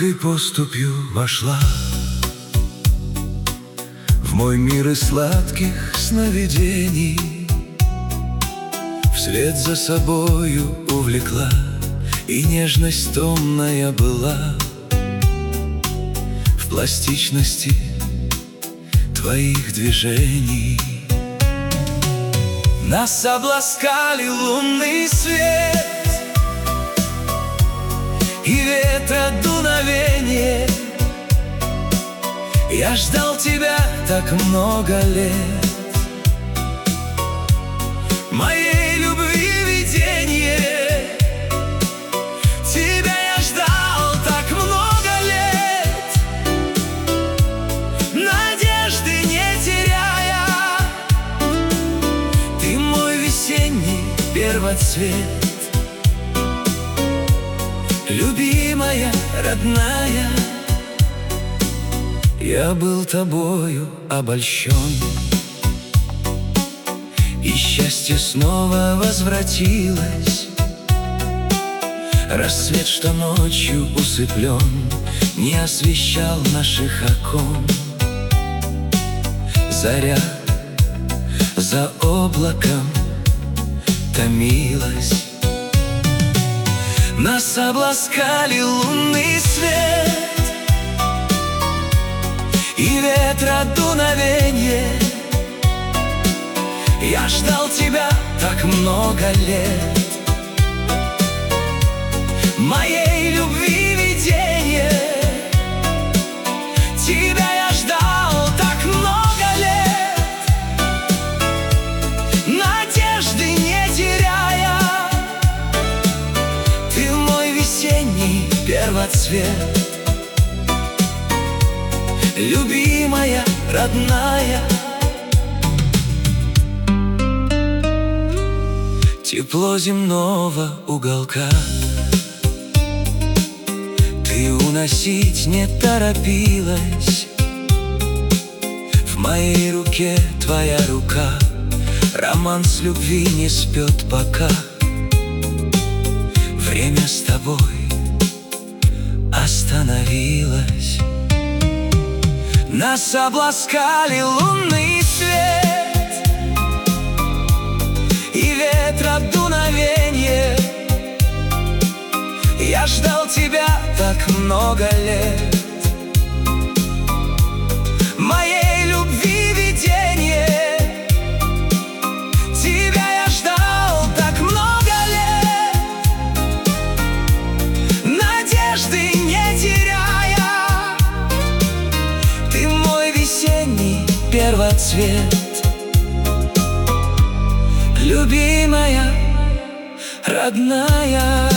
легкой поступью вошла в мой мир из сладких сновидений, вслед за собою увлекла, и нежность томная была в пластичности твоих движений. Нас обласкали лунный свет и ветра дуновение. Я ждал тебя так много лет, моей любви видение. Тебя я ждал так много лет, надежды не теряя. Ты мой весенний первоцвет, любимая, родная. Я был тобою обольщен, и счастье снова возвратилось. Рассвет, что ночью усыплен, не освещал наших окон. Заря за облаком томилась. Нас обласкали лунный свет и ветра дуновение. Я ждал тебя так много лет, моей любви видение. Тебя я ждал так много лет, надежды не теряя. Ты мой весенний первоцвет, любимая, родная. Тепло земного уголка ты уносить не торопилась. В моей руке твоя рука, романс любви не спет пока. Время с тобой остановилось. Нас обласкали лунный свет и ветра дуновение. Я ждал тебя так много лет, моей любви видение. Тебя я ждал так много лет, надежды не теряя. Ты мой весенний первоцвет, любимая, родная.